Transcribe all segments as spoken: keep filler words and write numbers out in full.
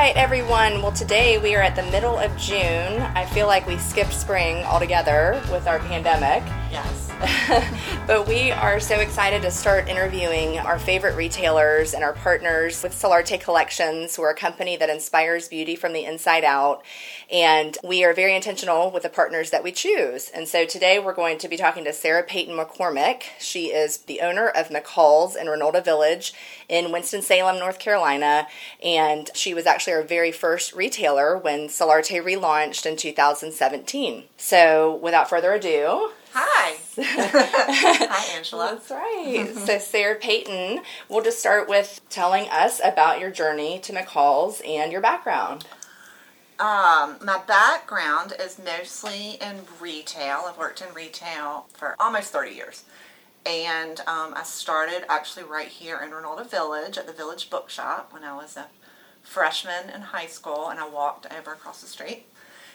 right, everyone. Well, today we are at the middle of June. I feel like we skipped spring altogether with our pandemic. Yes. But we are so excited to start interviewing our favorite retailers and our partners with Solarte Collections. We're a company that inspires beauty from the inside out, and we are very intentional with the partners that we choose. And so today we're going to be talking to Sarah Payton McCormick. She is the owner of McCall's in Reynolda Village in Winston-Salem, North Carolina, and she was actually our very first retailer when Solarte relaunched in two thousand seventeen. So without further ado... Hi. Hi, Angela. That's right. So Sarah Payton, we'll just start with telling us about your journey to McCall's and your background. Um, my background is mostly in retail. I've worked in retail for almost thirty years. And um, I started actually right here in Reynolda Village at the Village Bookshop when I was a freshman in high school, and I walked over across the street.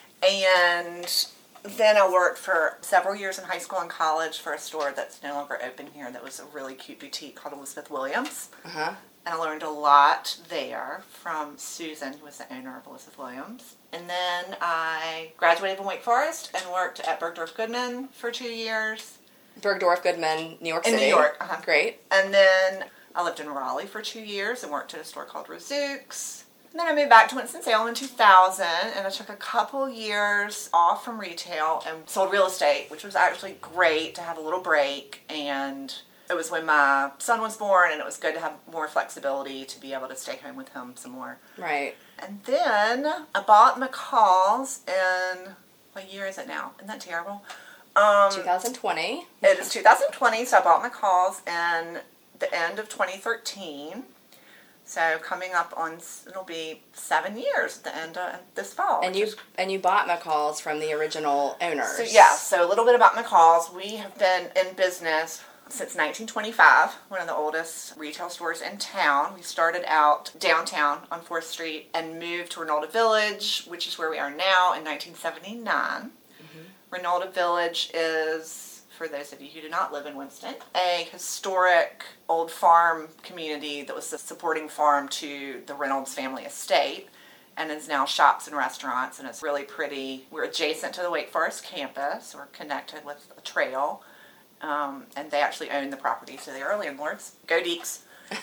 And then I worked for several years in high school and college for a store that's no longer open here that was a really cute boutique called Elizabeth Williams. Uh-huh. And I learned a lot there from Susan, who was the owner of Elizabeth Williams. And then I graduated from Wake Forest and worked at Bergdorf Goodman for two years. Bergdorf Goodman, New York In City. New York. Uh-huh. Great. And then I lived in Raleigh for two years and worked at a store called Razooks. And then I moved back to Winston-Salem in two thousand, and I took a couple years off from retail and sold real estate, which was actually great to have a little break. And it was when my son was born, and it was good to have more flexibility to be able to stay home with him some more. Right. And then I bought McCall's in, what year is it now? Isn't that terrible? Um, twenty twenty. It is two thousand twenty, so I bought McCall's in the end of twenty thirteen. So coming up on, it'll be seven years at the end of this fall. And you is, and you bought McCall's from the original owners. So yeah, so a little bit about McCall's. We have been in business since nineteen twenty-five, one of the oldest retail stores in town. We started out downtown on fourth Street and moved to Reynolda Village, which is where we are now, in nineteen seventy-nine. Mm-hmm. Reynolda Village is, for those of you who do not live in Winston, a historic old farm community that was the supporting farm to the Reynolds family estate, and is now shops and restaurants, and it's really pretty. We're adjacent to the Wake Forest campus. We're connected with a trail, um, and they actually own the property, so they are landlords. Go Deeks.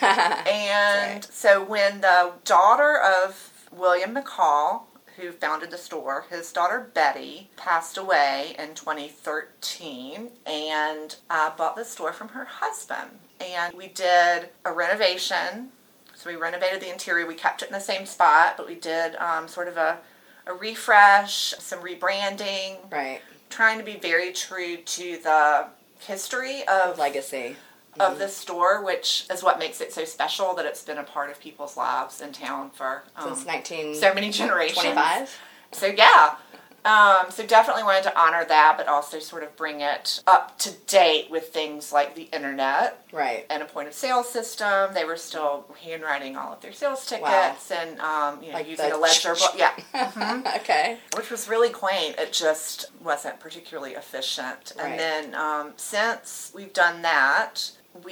And right. So when the daughter of William McCall, who founded the store, his daughter Betty passed away in twenty thirteen, and I bought the store from her husband. And we did a renovation. So we renovated the interior. We kept it in the same spot, but we did um, sort of a, a refresh, some rebranding. Right. Trying to be very true to the history of legacy of mm-hmm. the store, which is what makes it so special that it's been a part of people's lives in town for um, since nineteen so many generations. twenty-five. So yeah, um, so definitely wanted to honor that, but also sort of bring it up to date with things like the internet, right, and a point of sale system. They were still handwriting all of their sales tickets wow. and um, you know like using a ledger book. Yeah, mm-hmm. Okay, which was really quaint. It just wasn't particularly efficient. Right. And then um, since we've done that,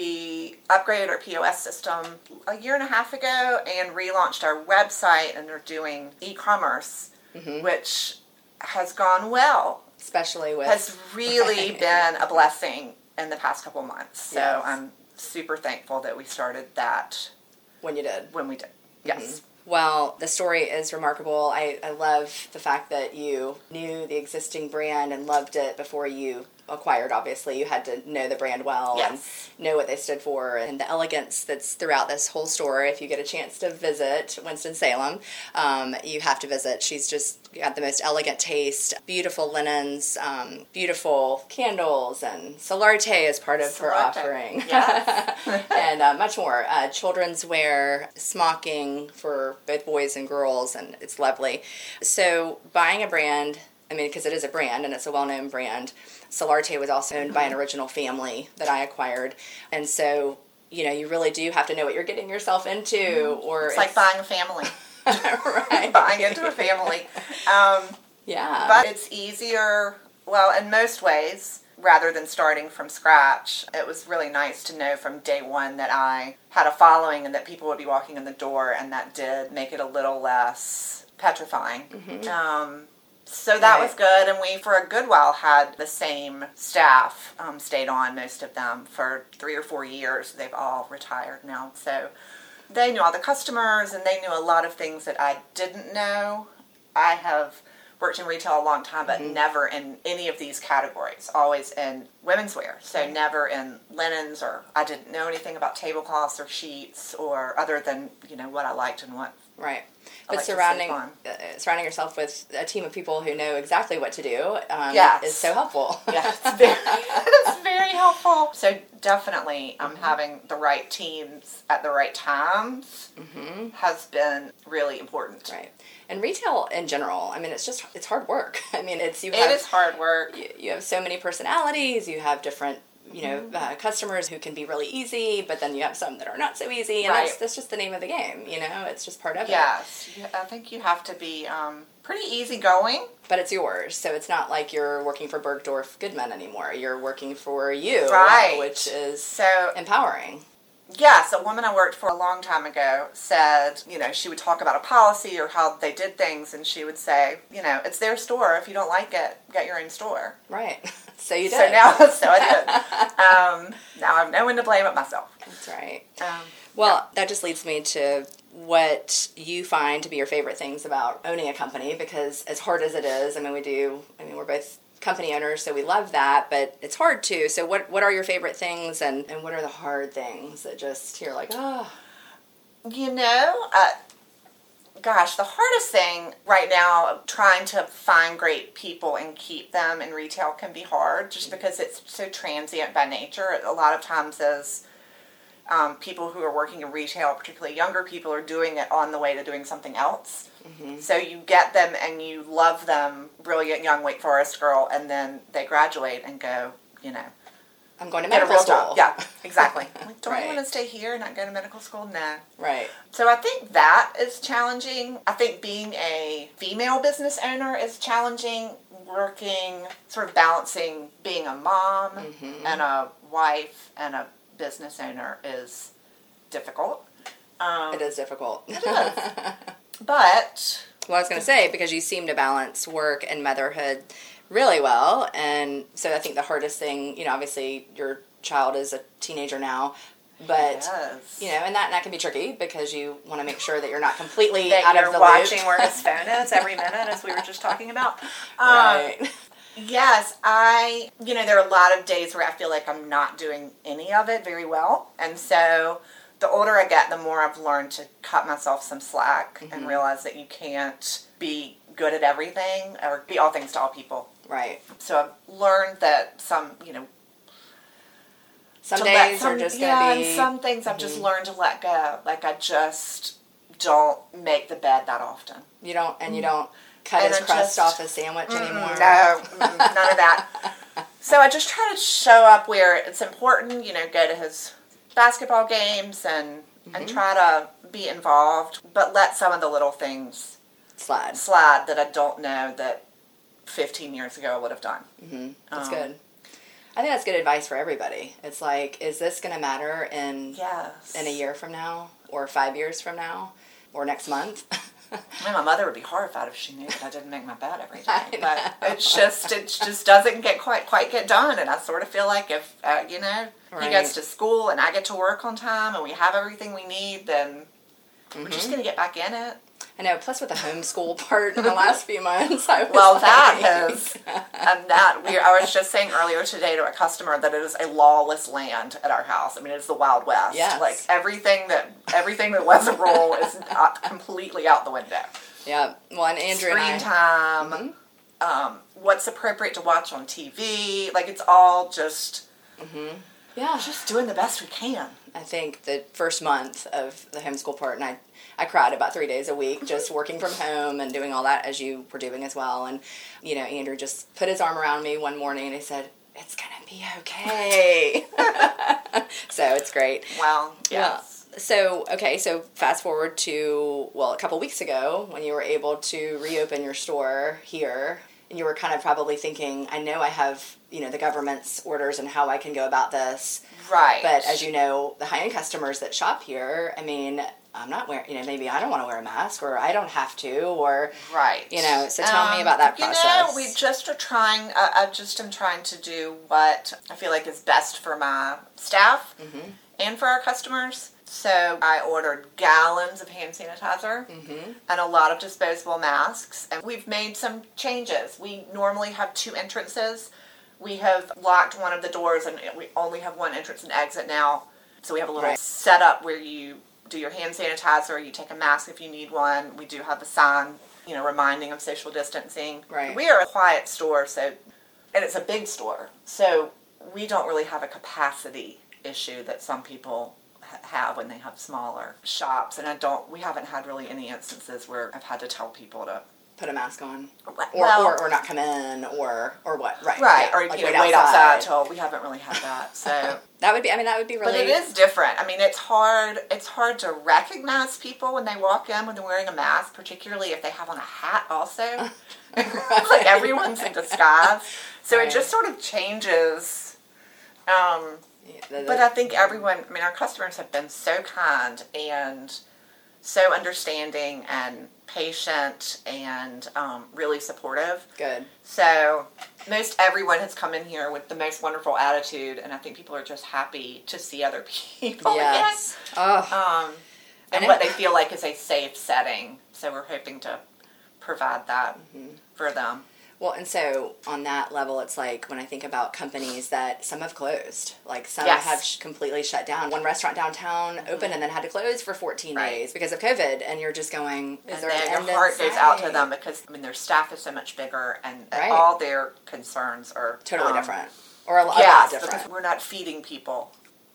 we upgraded our P O S system a year and a half ago and relaunched our website, and are doing e-commerce, mm-hmm. which has gone well. Especially with... Has really been a blessing in the past couple months. So yes. I'm super thankful that we started that. When you did. When we did, yes. Mm-hmm. Well, the story is remarkable. I, I love the fact that you knew the existing brand and loved it before you acquired, obviously. You had to know the brand well yes. and know what they stood for, and the elegance that's throughout this whole store. If you get a chance to visit Winston-Salem, um, you have to visit. She's just got the most elegant taste, beautiful linens, um, beautiful candles, and Solarte is part of Solarte. her offering. Yes. And uh, much more. Uh, children's wear, smocking for both boys and girls, and it's lovely. So buying a brand, I mean, because it is a brand and it's a well-known brand, Solarte was also owned mm-hmm. by an original family that I acquired. And so, you know, you really do have to know what you're getting yourself into. Mm-hmm. Or it's, it's like buying a family. Right. Buying into a family. Um, yeah. But it's easier, well, in most ways, rather than starting from scratch, it was really nice to know from day one that I had a following and that people would be walking in the door, and that did make it a little less petrifying. Mm-hmm. Um, so that right. was good, and we, for a good while, had the same staff, um, stayed on, most of them, for three or four years. They've all retired now, so they knew all the customers, and they knew a lot of things that I didn't know. I have worked in retail a long time, but mm-hmm. never in any of these categories, always in women's wear. So mm-hmm. never in linens, or I didn't know anything about tablecloths or sheets, or other than, you know, what I liked and what right. But like surrounding uh, surrounding yourself with a team of people who know exactly what to do um, yes. is so helpful. Yeah, it's very, it's very helpful. So definitely um, mm-hmm. having the right teams at the right times mm-hmm. has been really important. Right. And retail in general, I mean, it's just, it's hard work. I mean, it's, you have, it is hard work. You, you have so many personalities, you have different, you know, mm-hmm. uh, customers who can be really easy, but then you have some that are not so easy, and right. that's, that's just the name of the game, you know, it's just part of yes. it. Yes, I think you have to be um, pretty easygoing. But it's yours, so it's not like you're working for Bergdorf Goodman anymore. You're working for you, right. which is so empowering. Yes, a woman I worked for a long time ago said, you know, she would talk about a policy or how they did things, and she would say, you know, it's their store. If you don't like it, get your own store. Right. So you did. So now, so I did. um, now I have no one to blame but myself. That's right. Um, well, yeah. That just leads me to what you find to be your favorite things about owning a company, because as hard as it is, I mean, we do, I mean, we're both company owners, so we love that, but it's hard too. So what what are your favorite things, and, and what are the hard things that just, you're like, oh. You know, uh, gosh, the hardest thing right now, trying to find great people and keep them in retail can be hard, just because it's so transient by nature. A lot of times as um, people who are working in retail, particularly younger people, are doing it on the way to doing something else. Mm-hmm. So you get them and you love them, brilliant young Wake Forest girl, and then they graduate and go, you know, I'm going to medical school. Job. Yeah, exactly. Like, don't right. you want to stay here and not go to medical school? No. Right. So I think that is challenging. I think being a female business owner is challenging. Working, sort of balancing being a mom mm-hmm. and a wife and a business owner is difficult. Um, it is difficult. It is. But, well, I was going to say, because you seem to balance work and motherhood really well, and so I think the hardest thing, you know, obviously your child is a teenager now, but, yes. you know, and that, and that can be tricky, because you want to make sure that you're not completely that out you're of the watching loop. where his phone is every minute, as we were just talking about. Um, right. Yes, I, you know, there are a lot of days where I feel like I'm not doing any of it very well, and so the older I get, the more I've learned to cut myself some slack mm-hmm. and realize that you can't be good at everything or be all things to all people. Right. So I've learned that some, you know, some days some, are just going to yeah, be... Yeah, and some things mm-hmm. I've just learned to let go. Like, I just don't make the bed that often. You don't, and you don't cut and his I crust just, off his sandwich mm-mm, anymore? No, mm-mm, none of that. So I just try to show up where it's important, you know, go to his basketball games and mm-hmm. and try to be involved, but let some of the little things slide slide that I don't know that fifteen years ago I would have done. Mm-hmm. That's um, good. I think that's good advice for everybody. It's like, is this going to matter in yes. in a year from now, or five years from now, or next month? I mean, my mother would be horrified if she knew that I didn't make my bed every day. But it's just, it just doesn't get quite quite get done. And I sort of feel like if, uh, you know, right. he gets to school and I get to work on time and we have everything we need, then mm-hmm. we're just going to get back in it. I know, plus with the homeschool part in the last few months, I was Well, like... that has, and that, we, I was just saying earlier today to a customer that it is a lawless land at our house. I mean, it's the Wild West. Yes. Like, everything that, everything that was a rule is not completely out the window. Yeah, well, and Andrew Screen and I... time, mm-hmm. um, what's appropriate to watch on T V, like, it's all just... Mm-hmm. Yeah. Just doing the best we can. I think the first month of the homeschool part, and I, I cried about three days a week, just working from home and doing all that, as you were doing as well. And, you know, Andrew just put his arm around me one morning and he said, "It's going to be okay." So it's great. Well, yes. Well, so, okay, so fast forward to, well, a couple weeks ago when you were able to reopen your store here. and you were kind of probably thinking, I know I have, you know, the government's orders and how I can go about this. Right. But as you know, the high-end customers that shop here, I mean, I'm not wearing, you know, maybe I don't want to wear a mask, or I don't have to, or, right. you know, so tell um, me about that process. You know, we just are trying, uh, I just am trying to do what I feel like is best for my staff mm-hmm. and for our customers. So I ordered gallons of hand sanitizer mm-hmm. and a lot of disposable masks. And we've made some changes. We normally have two entrances. We have locked one of the doors and we only have one entrance and exit now. So we have a little right. setup where you do your hand sanitizer, you take a mask if you need one. We do have a sign, you know, reminding of social distancing. Right. We are a quiet store, so, and it's a big store. So we don't really have a capacity issue that some people have when they have smaller shops, and I don't. We haven't had really any instances where I've had to tell people to put a mask on, or well, or, or not come in, or or what, right? Right, yeah. or like you know, wait, wait outside. outside till we haven't really had that. So that would be. I mean, that would be really. But it is different. I mean, it's hard. It's hard to recognize people when they walk in when they're wearing a mask, particularly if they have on a hat. Also, it's like everyone's in disguise, so right. it just sort of changes. Um, Yeah, the, the, but I think everyone, I mean, our customers have been so kind and so understanding and patient and um, really supportive. Good. So most everyone has come in here with the most wonderful attitude, and I think people are just happy to see other people yes. again. Oh. Um, and what they feel like is a safe setting. So we're hoping to provide that mm-hmm. for them. Well, and so on that level, it's like when I think about companies that some have closed, like some yes. have sh- completely shut down. One restaurant downtown mm-hmm. opened and then had to close for fourteen right. days because of COVID, and you're just going, is and there then an your heart goes out to them because, I mean, their staff is so much bigger, and, and right. all their concerns are totally um, different, or a lot yes, different. Because we're not feeding people.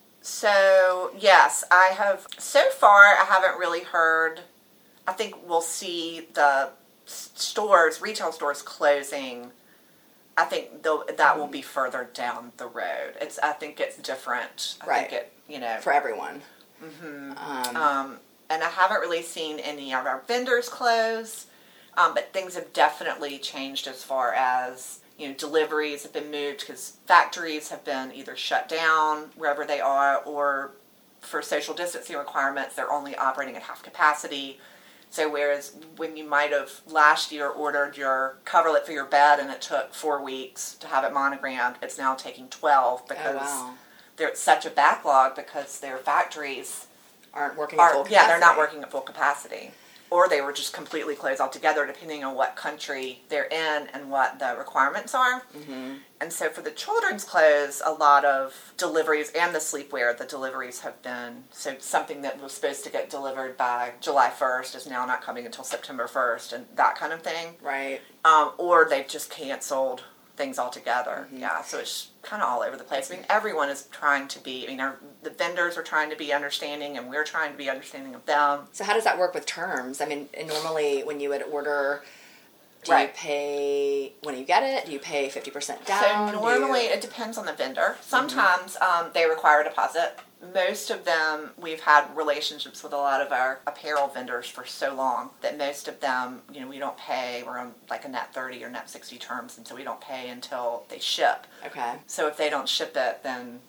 So, yes, I have, so far, I haven't really heard, I think we'll see the stores, retail stores closing. I think that mm-hmm. will be further down the road. It's, I think it's different. I right. think it, you know. For everyone. Mm-hmm. Um, um, and I haven't really seen any of our vendors close, um, but things have definitely changed as far as, you know, deliveries have been moved because factories have been either shut down wherever they are, or for social distancing requirements, they're only operating at half capacity. So whereas when you might have last year ordered your coverlet for your bed and it took four weeks to have it monogrammed, it's now taking twelve because oh, wow. there's such a backlog because their factories aren't working are, at full capacity. Yeah, they're not working at full capacity. Or they were just completely closed altogether, depending on what country they're in and what the requirements are. Mm-hmm. And so for the children's clothes, a lot of deliveries, and the sleepwear, the deliveries have been, so something that was supposed to get delivered by July first is now not coming until September first, and that kind of thing. Right. Um, or they've just canceled things altogether. Mm-hmm. Yeah, so it's kind of all over the place. I mean, everyone is trying to be, I mean, our, the vendors are trying to be understanding, and we're trying to be understanding of them. So how does that work with terms? I mean, normally when you would order, do right. you pay, when you get it, do you pay fifty percent down? So normally you... it depends on the vendor. Sometimes mm-hmm. um, they require a deposit. Most of them, we've had relationships with a lot of our apparel vendors for so long that most of them, you know, we don't pay. We're on like a net thirty or net sixty terms, and so we don't pay until they ship. Okay. So if they don't ship it, then,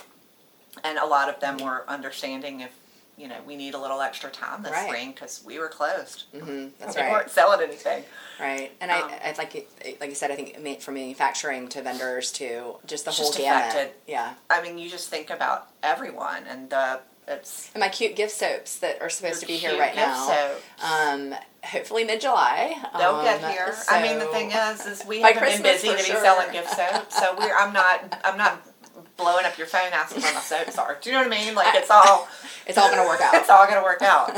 and a lot of them were understanding if, you know, we need a little extra time this right. spring because we were closed. Mm-hmm. That's we right. weren't selling anything. Right, and um, I, I like like you said, I think from manufacturing to vendors to just the whole just gamut. Affected. Yeah, I mean, you just think about everyone, and the it's and my cute gift soaps that are supposed to be here cute right gift now. Soaps. Um, hopefully mid July they'll um, get here. So I mean, the thing is, is we by haven't Christmas, been busy to be sure. selling gift soaps, so we're. I'm not. I'm not blowing up your phone asking where my soaps are. Do you know what I mean? Like it's all. It's all gonna work out. It's all gonna work out.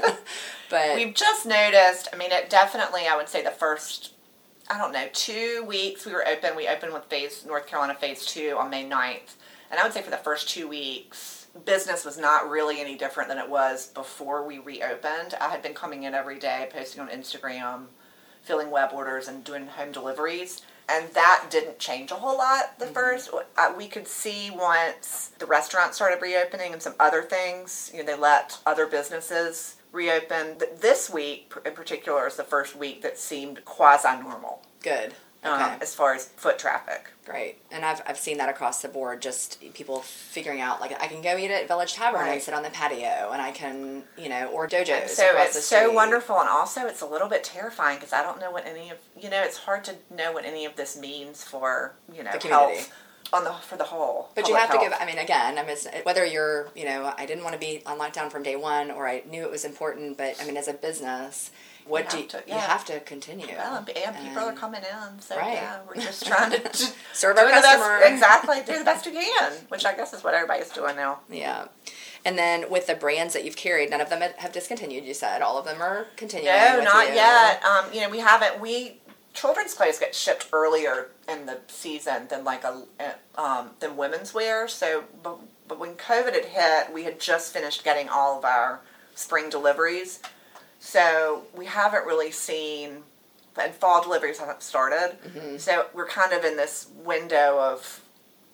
But we've just noticed. I mean, it definitely. I would say the first. I don't know, two weeks we were open. We opened with phase North Carolina phase two on May ninth. And I would say for the first two weeks, business was not really any different than it was before we reopened. I had been coming in every day, posting on Instagram, filling web orders, and doing home deliveries. And that didn't change a whole lot the mm-hmm. first. Uh, we could see once the restaurants started reopening and some other things, you know, they let other businesses reopen. This week in particular is the first week that seemed quasi-normal. Good. um, Okay. as far as foot traffic. Great. And I've, I've seen that across the board, just people figuring out, like, I can go eat at Village Tavern Right. and sit on the patio, and I can, you know, or dojos And so across it's the so street. wonderful, and also it's a little bit terrifying because I don't know what any of, you know, it's hard to know what any of this means for, you know, The community. health on the for the whole. But you public have to health. give, I mean, again, I mean, it's, whether you're, you know, I didn't want to be on lockdown from day one, or I knew it was important, but, I mean, as a business, what You do have you, to- you yeah. have to continue. Well, and people are And- coming in, so Right. yeah, we're just trying to just Serve do our the best- customer. exactly, do the best you can, which I guess is what everybody's doing now. Yeah. And then with the brands that you've carried, none of them have discontinued, you said. All of them are continuing. No, with not you. yet. Um, you know, we haven't. We children's clothes get shipped earlier in the season than like a um, than women's wear. So, but, but when COVID had hit, we had just finished getting all of our spring deliveries. So we haven't really seen, and fall deliveries haven't started. Mm-hmm. So we're kind of in this window of,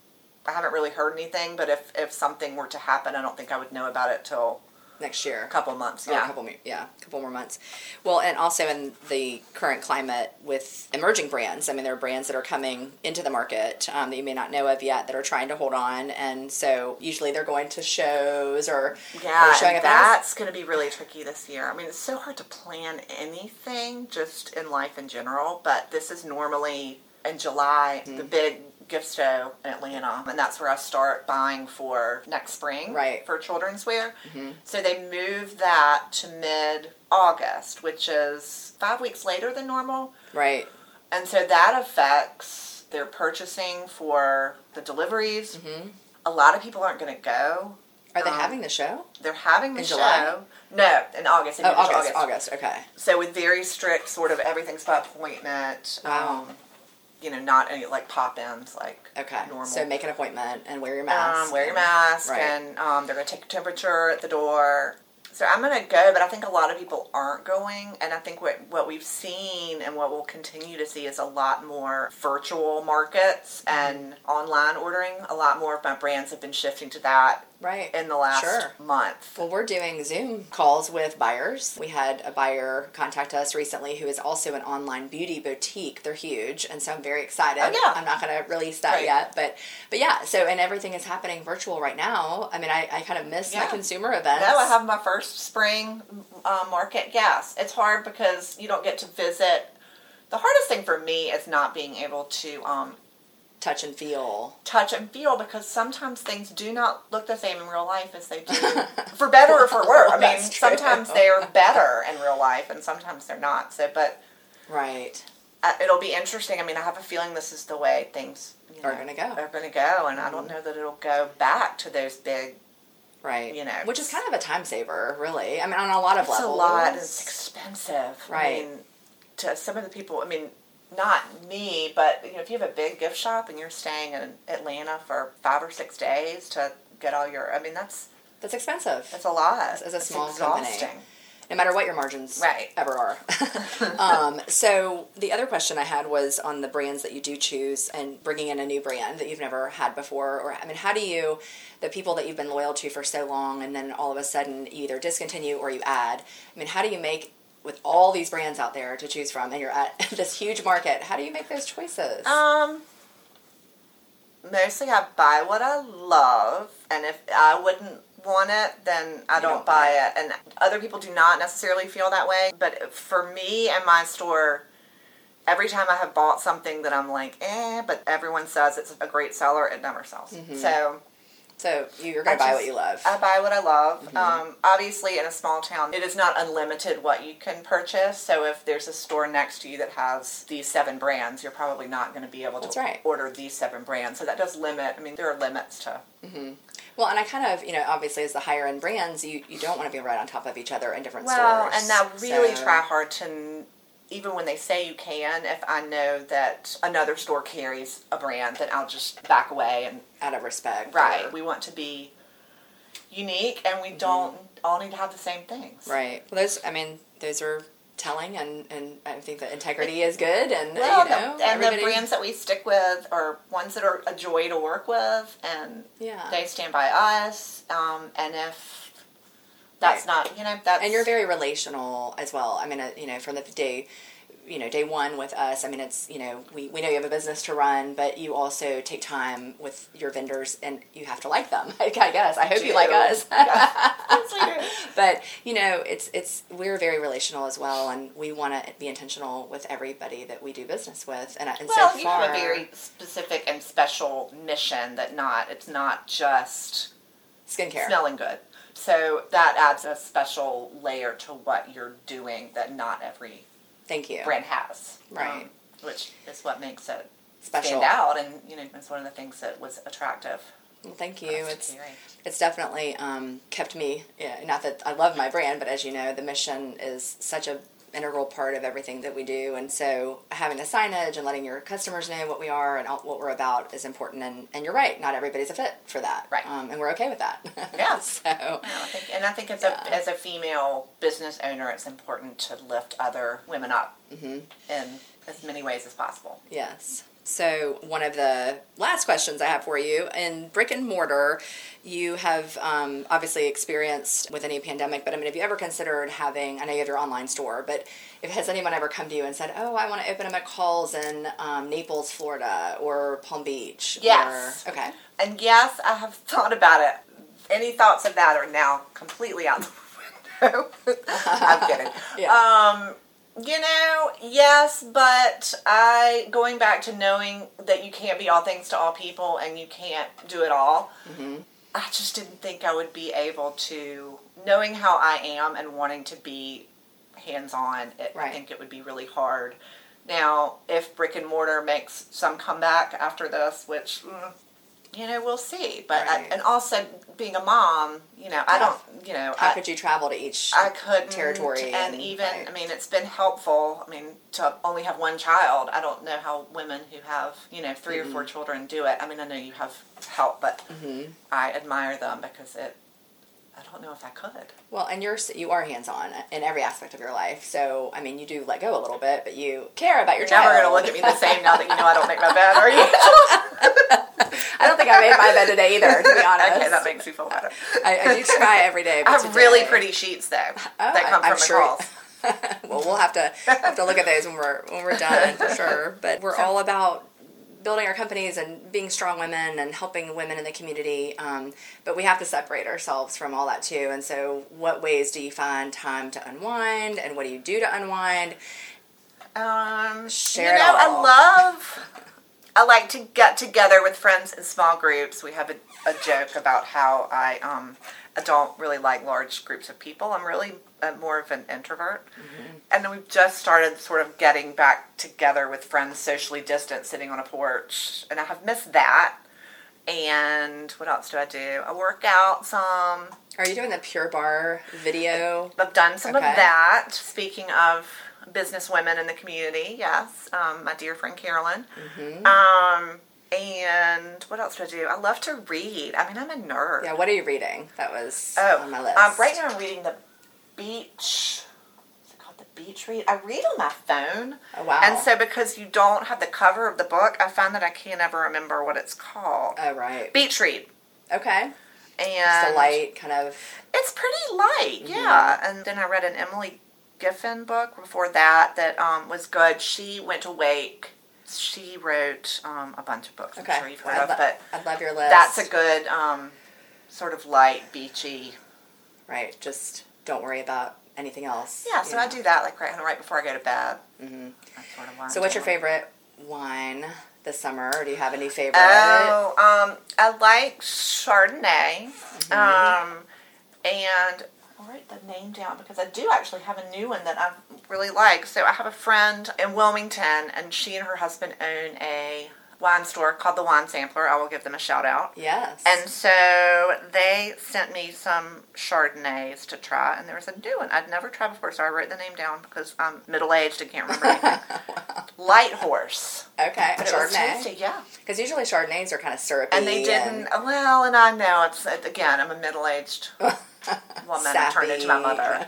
I haven't really heard anything, but if, if something were to happen, I don't think I would know about it till Next year. a couple months. Or Yeah. a couple, mo- yeah, a couple more months. Well, and also in the current climate with emerging brands, I mean, there are brands that are coming into the market um, that you may not know of yet that are trying to hold on, and so usually they're going to shows or, Yeah, or showing and up. at- that's going to be really tricky this year. I mean, it's so hard to plan anything just in life in general, but this is normally in July, Mm-hmm. the big gift show in Atlanta, and that's where I start buying for next spring Right. for children's wear. Mm-hmm. So they moved that to mid-August, which is five weeks later than normal. Right. And so that affects their purchasing for the deliveries. Mm-hmm. A lot of people aren't going to go. Are they Um, having the show? They're having the In show. July? No, in August. In Oh, August. August, August, okay. So with very strict sort of everything's by appointment. Wow. Um, you know, not any like pop-ins like Okay. normal. So make an appointment and wear your mask. um, wear your and- mask, Right. and um, they're going to take your temperature at the door. So I'm going to go, but I think a lot of people aren't going, and I think what what we've seen and what we'll continue to see is a lot more virtual markets and online ordering. A lot more of my brands have been shifting to that Right. in the last Sure. month. Well, we're doing Zoom calls with buyers. We had a buyer contact us recently who is also an online beauty boutique. They're huge, and so I'm very excited. Oh, yeah. I'm not going to release that Right. yet, but but yeah. So and everything is happening virtual right now. I mean, I, I kind of miss my Yeah. consumer events. No, I have my first spring uh, market. Yes, it's hard because you don't get to visit. The hardest thing for me is not being able to um, touch and feel. touch and feel, because sometimes things do not look the same in real life as they do, for better or for worse. I mean, That's true. sometimes they're better in real life, and sometimes they're not. So, but Right. uh, it'll be interesting. I mean, I have a feeling this is the way things you Are know, gonna go. Are going to go, and I don't know that it'll go back to those big. Right. You know, which is kind of a time saver, really. I mean, on a lot of It's levels. a lot. And it's expensive. Right. I mean, to some of the people, I mean, not me, but you know, if you have a big gift shop and you're staying in Atlanta for five or six days to get all your, I mean, that's That's expensive. that's a lot. As a It's small company. exhausting. No matter what your margins Right. ever are. um, so the other question I had was on the brands that you do choose and bringing in a new brand that you've never had before. Or I mean, how do you, the people that you've been loyal to for so long, and then all of a sudden you either discontinue or you add. I mean, how do you make, with all these brands out there to choose from, and you're at this huge market, how do you make those choices? Um, mostly I buy what I love, and if I wouldn't want it, then I You don't, don't buy buy it. And other people do not necessarily feel that way. But for me and my store, every time I have bought something that I'm like, eh, but everyone says it's a great seller, it never sells. So so you're going I to buy just- what you love. I buy what I love. Um, obviously, in a small town, it is not unlimited what you can purchase. So if there's a store next to you that has these seven brands, you're probably not going to be able to That's right. order these seven brands. So that does limit. I mean, there are limits to. Well, and I kind of, you know, obviously as the higher end brands, you, you don't want to be right on top of each other in different Well, stores. and I really So- try hard to, even when they say you can, if I know that another store carries a brand, then I'll just back away and out of respect. right. or- We want to be unique, and we don't all need to have the same things. Right. Well, those, I mean, those are telling, and, and I think the integrity is good, and, Well, you know, the, and the everybody- brands that we stick with are ones that are a joy to work with, and Yeah. they stand by us. Um, and if that's Right. not, you know, that's And you're very relational as well. I mean, uh, you know, from the day you know, day one with us, I mean, it's, you know, we, we know you have a business to run, but you also take time with your vendors and you have to like them, I guess. I hope you like us. Yeah. But, you know, it's, it's, we're very relational as well, and we want to be intentional with everybody that we do business with. And, and well, so you far, have a very specific and special mission that not, it's not just skincare. Smelling good. So that adds a special layer to what you're doing that not every Thank you. brand has. Right. Um, which is what makes it Special. stand out, and you know, it's one of the things that was attractive. Well, thank you. It's Terry. it's definitely um, kept me, yeah, not that I love my brand, but as you know, the mission is such a integral part of everything that we do, and so having the signage and letting your customers know what we are and what we're about is important, and, and you're right, not everybody's a fit for that. Right. Um, and we're okay with that. Yeah. so, Yeah, I think, and I think as yeah. a as a female business owner, it's important to lift other women up mm-hmm. in as many ways as possible. Yes. So one of the last questions I have for you, in brick and mortar, you have um, obviously experienced with any pandemic, but I mean, have you ever considered having, I know you have your online store, but if has anyone ever come to you and said, oh, I want to open a McCall's in um, Naples, Florida, or Palm Beach? Yes. Or, okay. And yes, I have thought about it. Any thoughts of that are now completely out the window. I'm kidding. Yeah. Um, You know, yes, but I, going back to knowing that you can't be all things to all people and you can't do it all, mm-hmm. I just didn't think I would be able to, knowing how I am and wanting to be hands-on, it, right. I think it would be really hard. Now, if brick and mortar makes some comeback after this, which, mm, you know, we'll see. But right. I, and also being a mom, you know, I don't, you know, how I, could you travel to each I couldn't, territory? And, and even, right. I mean, it's been helpful. I mean, to only have one child, I don't know how women who have, you know, three mm-hmm. or four children do it. I mean, I know you have help, but mm-hmm. I admire them because it, I don't know if I could. Well, and you're you are hands-on in every aspect of your life. So, I mean, you do let go a little bit, but you care about your You're child. never going to look at me the same now that you know I don't make my bed, are you? I don't think I made my bed today either, to be honest. Okay, that makes me feel better. I, I do try every day. But I have today, really pretty sheets, though, oh, that come I, from sure. McCall's. Well, we'll have to have to look at those when we're when we're done for sure. But we're all about building our companies and being strong women and helping women in the community. Um, but we have to separate ourselves from all that too. And so, what ways do you find time to unwind, and what do you do to unwind? Um, Share you know, it all. I love. I like to get together with friends in small groups. We have a, a joke about how I um I don't really like large groups of people. I'm really uh, more of an introvert. Mm-hmm. And then we've just started sort of getting back together with friends socially distant, sitting on a porch. And I have missed that. And what else do I do? I work out some. Are you doing the Pure Barre video? I've done some okay. of that. Speaking of business women in the community, yes. Um, my dear friend Carolyn. Mm-hmm. Um, and what else do I do? I love to read. I mean, I'm a nerd. Yeah, what are you reading? That was oh, on my list. Um, right now I'm reading the Beach... What's it called? The Beach Read? I read on my phone. Oh, wow. And so because you don't have the cover of the book, I find that I can't ever remember what it's called. Oh, right. Beach Read. Okay. And Just a light kind of... It's pretty light, mm-hmm. yeah. And then I read an Emily Giffen book before that that um, was good. She went to Wake. She wrote um, a bunch of books. Okay. I'm sure you've heard I'd of, lo- but I love your list. that's a good um, sort of light, beachy. Right. Just don't worry about anything else. Yeah. So know. I do that like right, right before I go to bed. Mm-hmm. That's sort of why so, what's your favorite wine this summer? Or do you have any favorite? Oh, um, I like Chardonnay, mm-hmm. um, and. I'll write the name down because I do actually have a new one that I really like. So I have a friend in Wilmington, and she and her husband own a wine store called The Wine Sampler. I will give them a shout out. Yes. And so they sent me some Chardonnays to try, and there was a new one I'd never tried before, so I wrote the name down because I'm middle-aged and can't remember anything. Wow. Light Horse. Okay, but Chardonnay. It was tasty, yeah. Because usually Chardonnays are kind of syrupy. And they didn't, and... well, and I know, it's again, I'm a middle-aged woman. I turned into my mother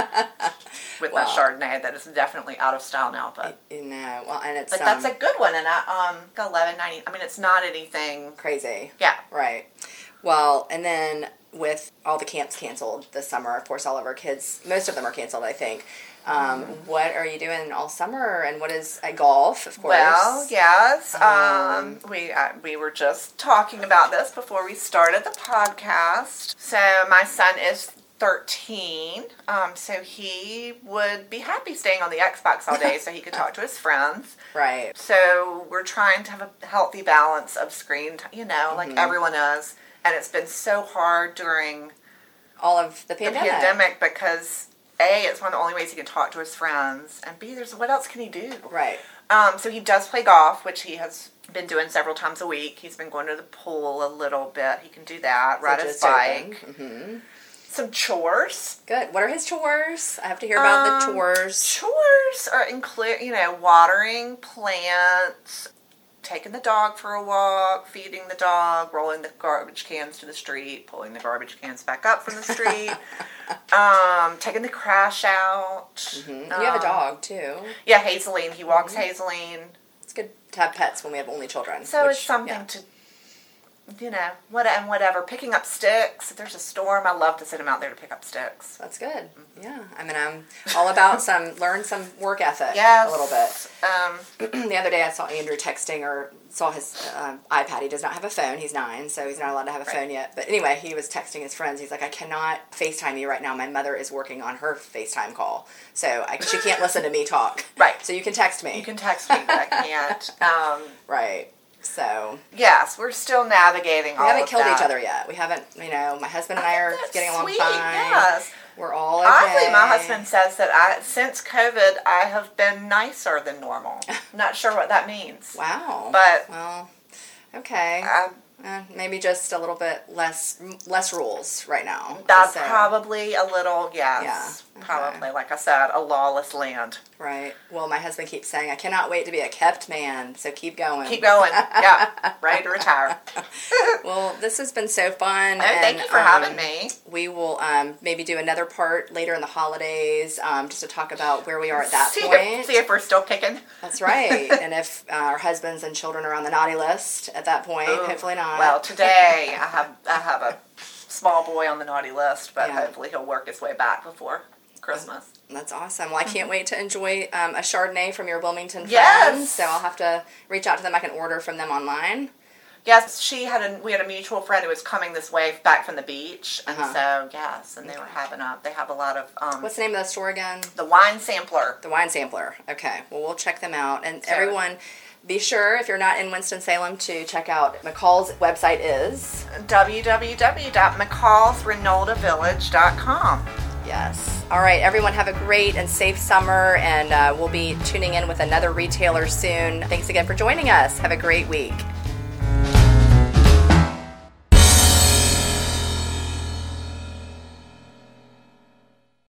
with well, my Chardonnay that is definitely out of style now, but you know, well, and it's but um, that's a good one, and I um eleven ninety. I mean, it's not anything crazy. Yeah, right. Well, and then with all the camps canceled this summer, of course, all of our kids, most of them are canceled, I think. Um, mm-hmm. What are you doing all summer, and what is uh, golf, of course? Well, yes. Um, um, we uh, we were just talking about this before we started the podcast. So my son is thirteen, um, so he would be happy staying on the Xbox all day so he could talk to his friends. Right. So we're trying to have a healthy balance of screen time, you know, like mm-hmm. everyone is. And it's been so hard during all of the pandemic. the pandemic because, A, it's one of the only ways he can talk to his friends, and B, there's what else can he do? Right. Um, so he does play golf, which he has been doing several times a week. He's been going to the pool a little bit. He can do that, ride his bike. Mm-hmm. Some chores. Good. What are his chores? I have to hear about um, the chores. Chores are include, you know, watering plants, taking the dog for a walk, feeding the dog, rolling the garbage cans to the street, pulling the garbage cans back up from the street, um, taking the trash out. Mm-hmm. Um, you have a dog, too. Yeah, Hazeline. He walks mm-hmm. Hazeline. It's good to have pets when we have only children. So which, it's something yeah. to... You know, what and whatever. Picking up sticks. If there's a storm, I love to send him out there to pick up sticks. That's good. Yeah. I mean, I'm all about some, learn some work ethic yes. a little bit. Um, the other day I saw Andrew texting or saw his um, iPad. He does not have a phone. He's nine, so he's not allowed to have a right. phone yet. But anyway, he was texting his friends. He's like, I cannot FaceTime you right now. My mother is working on her FaceTime call. So I, she can't listen to me talk. Right. So you can text me. You can text me, but I can't. Um, right. So yes, we're still navigating all of that. We haven't killed each other yet. We haven't, you know, my husband and I, I are getting along sweet. fine. Yes. We're all okay. Oddly, my husband says that I, since COVID, I have been nicer than normal. Not sure what that means. Wow. But well, okay. I, Uh, maybe just a little bit less less rules right now. That's so. probably a little, yes. Yeah. Okay. Probably, like I said, a lawless land. Right. Well, my husband keeps saying, I cannot wait to be a kept man, so keep going. Keep going. Yeah. Ready to retire. Well, this has been so fun. Oh, and, thank you for um, having me. We will um, maybe do another part later in the holidays um, just to talk about where we are at that see point. If, see if we're still kicking. That's right. And if uh, our husbands and children are on the naughty list at that point. Ooh. Hopefully not. Well, today I have I have a small boy on the naughty list, but yeah. hopefully he'll work his way back before Christmas. That's awesome. Well, I can't wait to enjoy um, a Chardonnay from your Wilmington friends. Yes. So I'll have to reach out to them. I can order from them online. Yes, she had a we had a mutual friend who was coming this way back from the beach, and uh-huh. so yes, and they were having a they have a lot of. Um, What's the name of the store again? The Wine Sampler. The Wine Sampler. Okay. Well, we'll check them out, and so, everyone. Be sure, if you're not in Winston-Salem, to check out McCall's website is w w w dot mccalls renolda village dot com. Yes. All right, everyone have a great and safe summer, and uh, we'll be tuning in with another retailer soon. Thanks again for joining us. Have a great week.